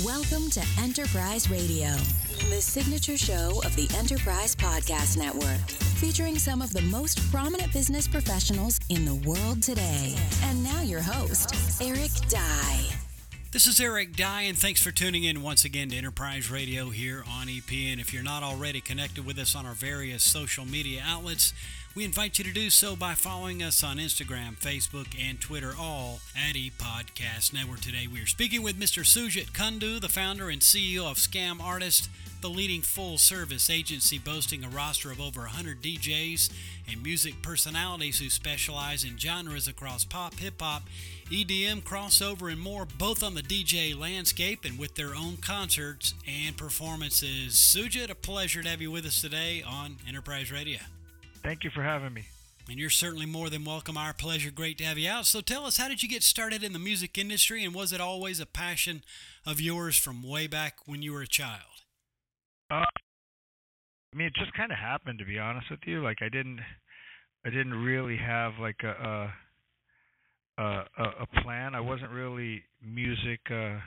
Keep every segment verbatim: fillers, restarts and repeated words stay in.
Welcome to Enterprise Radio, the signature show of the Enterprise Podcast Network, featuring some of the most prominent business professionals in the world today. And now your host, Eric Dye. This is Eric Dye, and thanks for tuning in once again to Enterprise Radio here on E P N. If you're not already connected with us on our various social media outlets, we invite you to do so by following us on Instagram, Facebook, and Twitter, all at E Podcast Network. Today we are speaking with Mister Sujit Kundu, the founder and C E O of Scam Artist, the leading full-service agency boasting a roster of over one hundred D Js and music personalities who specialize in genres across pop, hip-hop, E D M, crossover, and more, both on the D J landscape and with their own concerts and performances. Sujit, a pleasure to have you with us today on Enterprise Radio. Thank you for having me. And you're certainly more than welcome. Our pleasure. Great to have you out. So tell us, how did you get started in the music industry, and was it always a passion of yours from way back when you were a child? Uh, I mean, it just kind of happened, to be honest with you. Like, I didn't, I didn't really have like a, a, a, a plan. I wasn't really music. Uh,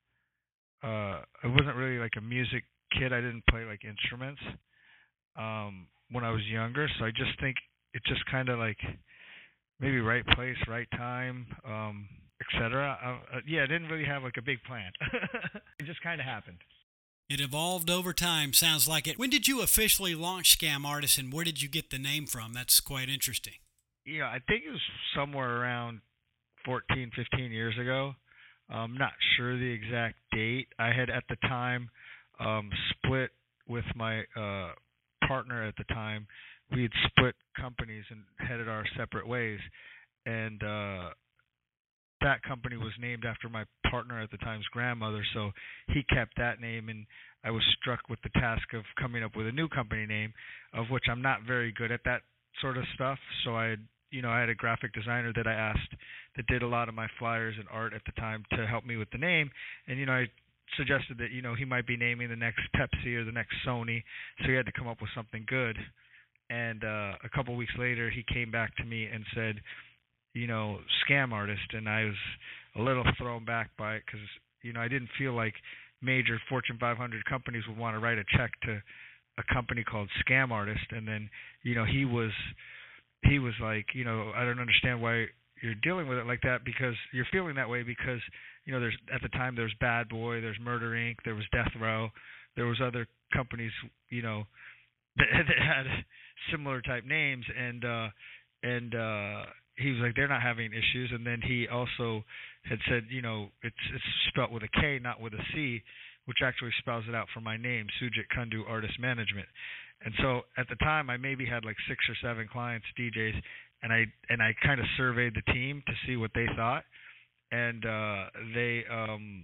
uh, I wasn't really like a music kid. I didn't play like instruments um, when I was younger. So I just think it just kind of like maybe right place, right time, um, et cetera. Uh, uh, yeah, I didn't really have like a big plan. It just kind of happened. It evolved over time, sounds like it. When did you officially launch Scam Artist, and where did you get the name from? That's quite interesting. Yeah, I think it was somewhere around fourteen, fifteen years ago. I'm not sure the exact date. I had at the time um, split with my uh, partner at the time. We had split companies and headed our separate ways. And uh, that company was named after my partner at the time's grandmother, so he kept that name, and I was struck with the task of coming up with a new company name, of which I'm not very good at that sort of stuff. So I had, you know, I had a graphic designer that I asked that did a lot of my flyers and art at the time to help me with the name, and you know, I suggested that, you know, he might be naming the next Pepsi or the next Sony, so he had to come up with something good. And uh, a couple weeks later, he came back to me and said, you know, Scam Artist, and I was a little thrown back by it because, you know, I didn't feel like major Fortune five hundred companies would want to write a check to a company called Scam Artist. And then, you know, he was he was like, you know, I don't understand why you're dealing with it like that, because you're feeling that way because, you know, there's at the time there's Bad Boy, there's Murder Incorporated, there was Death Row, there was other companies, you know, that, that had similar type names, and uh, and uh, he was like, they're not having issues. And then he also had said, you know, it's it's spelled with a K, not with a C, which actually spells it out for my name, Sujit Kundu Artist Management. And so at the time, I maybe had like six or seven clients, D Js, and I and I kind of surveyed the team to see what they thought, and uh, they um,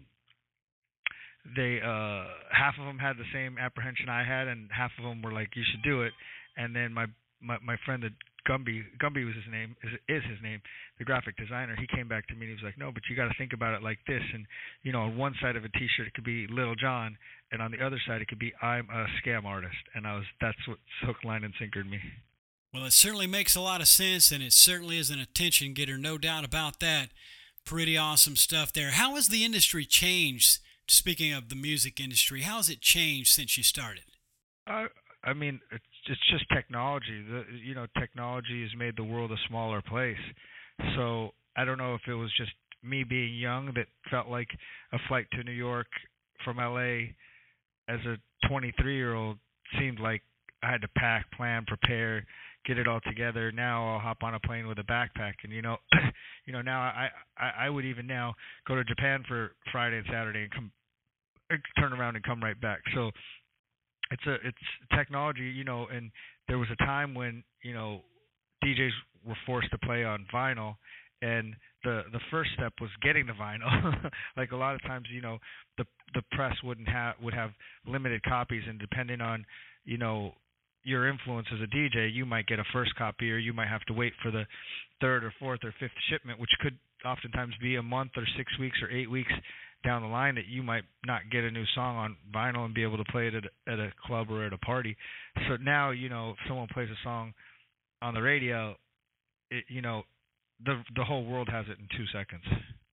they uh, half of them had the same apprehension I had, and half of them were like, you should do it. And then my my, my friend that Gumby, Gumby was his name, is, is his name, the graphic designer, he came back to me and he was like, no, but you got to think about it like this. And, you know, on one side of a T-shirt, it could be Little John, and on the other side, it could be I'm a Scam Artist. And I was, that's what hook, line, and sinkered me. Well, it certainly makes a lot of sense, and it certainly is an attention getter, no doubt about that. Pretty awesome stuff there. How has the industry changed? Speaking of the music industry, how has it changed since you started? Uh, I mean, it's, it's just technology. The, you know, technology has made the world a smaller place. So I don't know if it was just me being young that felt like a flight to New York from L A as a twenty-three-year-old seemed like I had to pack, plan, prepare, get it all together. Now I'll hop on a plane with a backpack, and you know, you know now I, I I would even now go to Japan for Friday and Saturday and come turn around and come right back. So it's a it's technology, you know. And there was a time when, you know, D Js were forced to play on vinyl, and the the first step was getting the vinyl. Like a lot of times, you know, the the press wouldn't have would have limited copies, and depending on, you know, your influence as a D J, you might get a first copy, or you might have to wait for the third or fourth or fifth shipment, which could oftentimes be a month or six weeks or eight weeks down the line, that you might not get a new song on vinyl and be able to play it at a, at a club or at a party. So now, you know, if someone plays a song on the radio, it, you know, the the whole world has it in two seconds.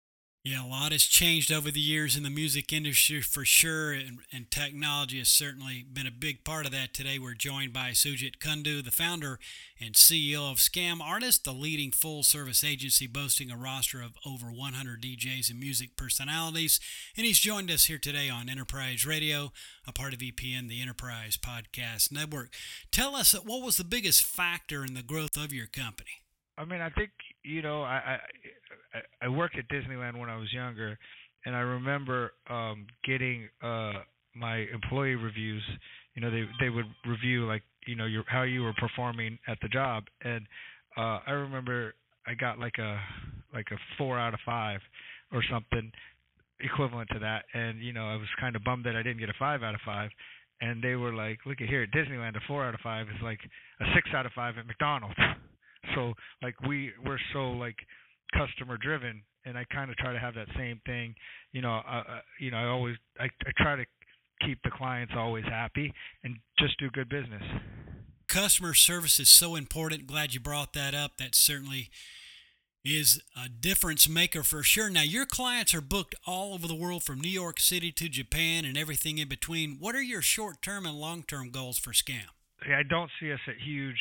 Yeah, a lot has changed over the years in the music industry for sure, and, and technology has certainly been a big part of that. Today, we're joined by Sujit Kundu, the founder and C E O of Scam Artist, the leading full-service agency boasting a roster of over one hundred D Js and music personalities. And he's joined us here today on Enterprise Radio, a part of E P N, the Enterprise Podcast Network. Tell us, what was the biggest factor in the growth of your company? I mean, I think, you know, I, I I worked at Disneyland when I was younger, and I remember um, getting uh, my employee reviews. You know, they they would review like, you know, your how you were performing at the job, and uh, I remember I got like a like a four out of five or something equivalent to that, and you know, I was kind of bummed that I didn't get a five out of five. And they were like, look at here at Disneyland, a four out of five is like a six out of five at McDonald's. So like we we're so like customer driven, and I kind of try to have that same thing. You know, uh, you know, I always I, I try to keep the clients always happy and just do good business. Customer service is so important. Glad you brought that up. That certainly is a difference maker for sure. Now, your clients are booked all over the world, from New York City to Japan and everything in between. What are your short-term and long-term goals for Scam? I don't see us at huge.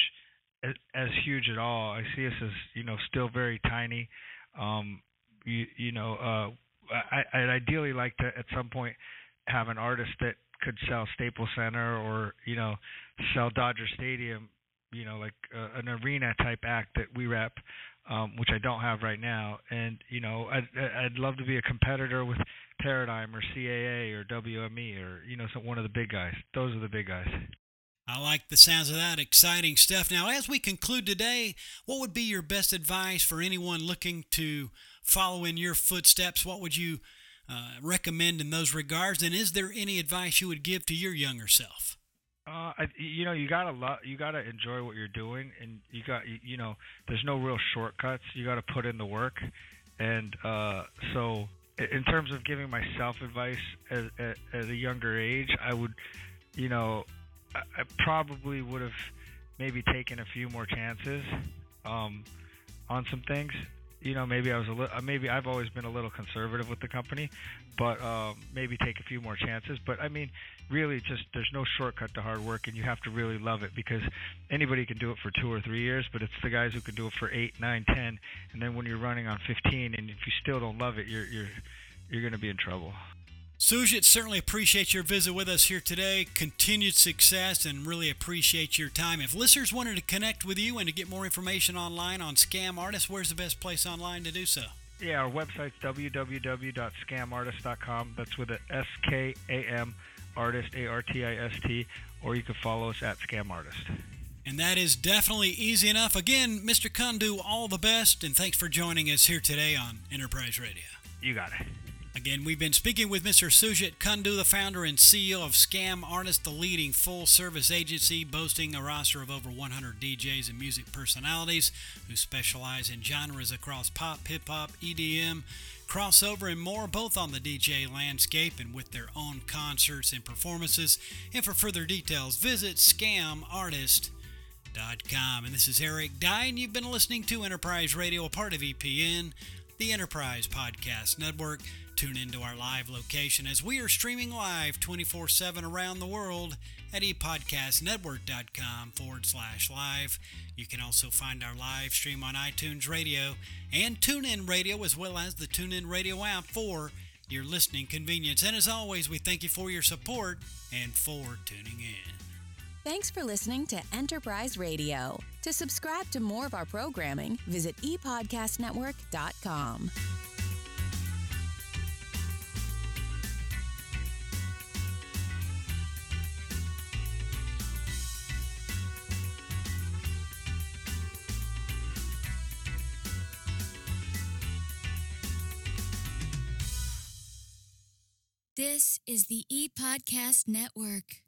as huge at all. I see us as, you know, still very tiny. Um, you, you know, uh, I, I'd ideally like to at some point have an artist that could sell Staples Center or, you know, sell Dodger Stadium, you know, like uh, an arena type act that we rep, um, which I don't have right now. And, you know, I'd, I'd love to be a competitor with Paradigm or C A A or W M E or, you know, some, one of the big guys. Those are the big guys. I like the sounds of that. Exciting stuff. Now, as we conclude today, what would be your best advice for anyone looking to follow in your footsteps? What would you uh, recommend in those regards? And is there any advice you would give to your younger self? Uh, I, you know, you gotta lo- you gotta enjoy what you're doing, and you got, you, you know, there's no real shortcuts. You gotta put in the work, and uh, so in terms of giving myself advice at, at, at a younger age, I would, you know. I probably would have maybe taken a few more chances um, on some things. You know, maybe I was a little. Maybe I've always been a little conservative with the company, but um, maybe take a few more chances. But I mean, really, just there's no shortcut to hard work, and you have to really love it, because anybody can do it for two or three years, but it's the guys who can do it for eight, nine, ten, and then when you're running on fifteen, and if you still don't love it, you're you're you're going to be in trouble. Sujit, certainly appreciate your visit with us here today. Continued success, and really appreciate your time. If listeners wanted to connect with you and to get more information online on Scam Artist, where's the best place online to do so? Yeah, our website's w w w dot scam artist dot com. That's with a S K A M artist, A R T I S T, or you can follow us at Scam Artist. And that is definitely easy enough. Again, Mister Kundu, all the best, and thanks for joining us here today on Enterprise Radio. You got it. Again, we've been speaking with Mister Sujit Kundu, the founder and C E O of Scam Artist, the leading full-service agency boasting a roster of over one hundred D Js and music personalities who specialize in genres across pop, hip-hop, E D M, crossover, and more, both on the D J landscape and with their own concerts and performances. And for further details, visit scam artist dot com. And this is Eric Dye, and you've been listening to Enterprise Radio, a part of E P N, the Enterprise Podcast Network. Tune into our live location as we are streaming live twenty-four seven around the world at e podcast network dot com forward slash live. You can also find our live stream on iTunes Radio and TuneIn Radio, as well as the TuneIn Radio app for your listening convenience. And as always, we thank you for your support and for tuning in. Thanks for listening to Enterprise Radio. To subscribe to more of our programming, visit e podcast network dot com. This is the E-Podcast Network.